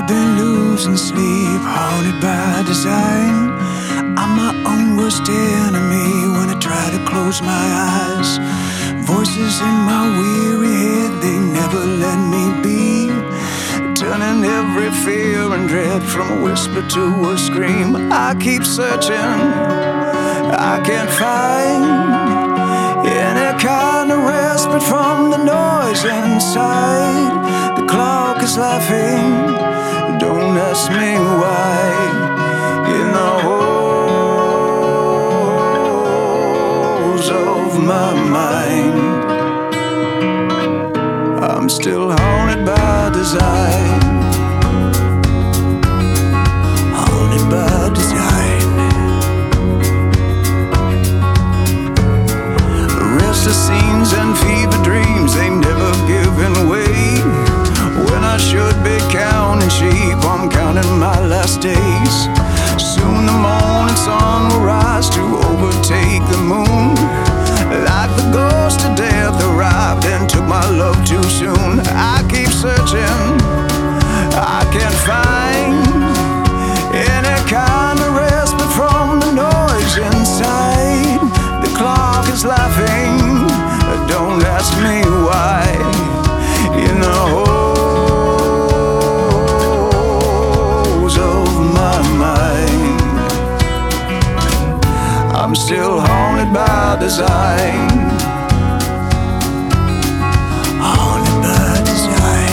been losing sleep, haunted by design. I'm my own worst enemy when I try to close my eyes. Voices in my weary head, they never let me be, turning every fear and dread from a whisper to a scream. I keep searching, I can't find any kind of respite from the noise inside. The clock is laughing, don't ask me why. In the holes of my mind, I'm still haunted by design. Haunted by design. Restless scenes and fever dreams, they never given way. When I should be counting sheep, I'm counting my last days. Soon the morning sun will rise to overtake the moon. Like the ghost of death arrived and took my love too soon. I keep searching, I can't find any kind of respite from the noise inside. The clock is laughing, don't ask me why. In the holes of my mind, I'm still haunted by design. Haunted by design.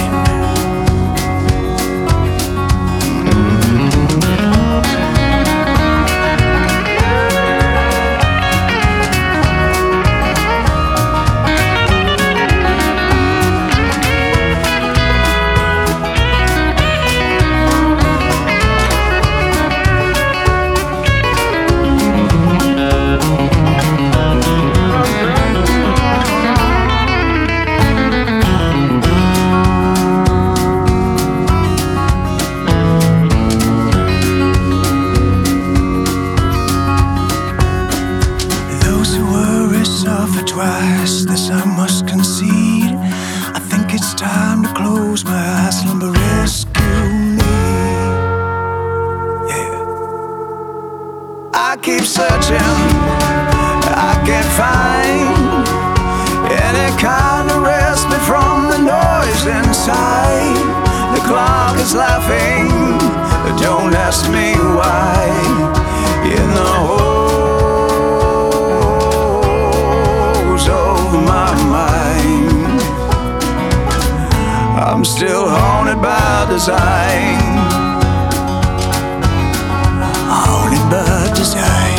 Suffer twice, this I must concede. I think it's time to close my eyes, slumber rescue me. Yeah. I keep searching, I can't find any kind of respite from the noise inside. The clock is laughing, don't ask me why. In the my mind, I'm still haunted by design. Haunted by design.